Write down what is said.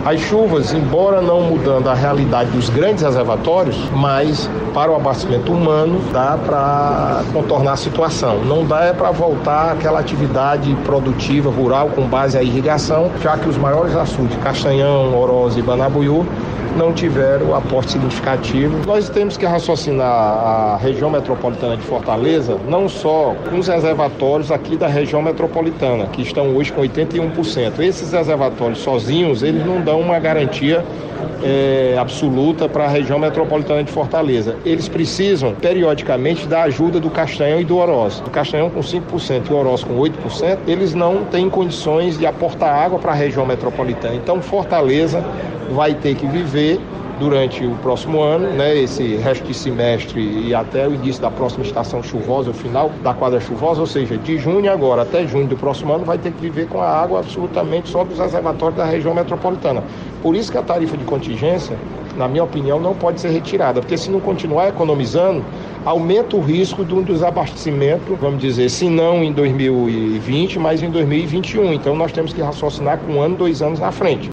As chuvas, embora não mudando a realidade dos grandes reservatórios, mas para o abastecimento humano dá para contornar a situação. Não dá para voltar àquela atividade produtiva rural com base à irrigação, já que os maiores açudes, Castanhão, Oroz e Banabuiú, não tiveram aporte significativo. Nós temos que raciocinar a região metropolitana de Fortaleza, não só com os reservatórios aqui da região metropolitana, que estão hoje com 81%. Esses reservatórios sozinhos, eles não dão uma garantia absoluta para a região metropolitana de Fortaleza. Eles precisam, periodicamente, da ajuda do Castanhão e do Oroz. O Castanhão com 5% e o Oroz com 8%, eles não têm condições de aportar água para a região metropolitana. Então, Fortaleza vai ter que viver durante o próximo ano, esse resto de semestre e até o início da próxima estação chuvosa, o final da quadra chuvosa, ou seja, de junho agora até junho do próximo ano, vai ter que viver com a água absolutamente só dos reservatórios da região metropolitana. Por isso que a tarifa de contingência, na minha opinião, não pode ser retirada, porque se não continuar economizando, aumenta o risco do desabastecimento, vamos dizer, se não em 2020, mas em 2021. Então nós temos que raciocinar com 1 ano, 2 anos na frente.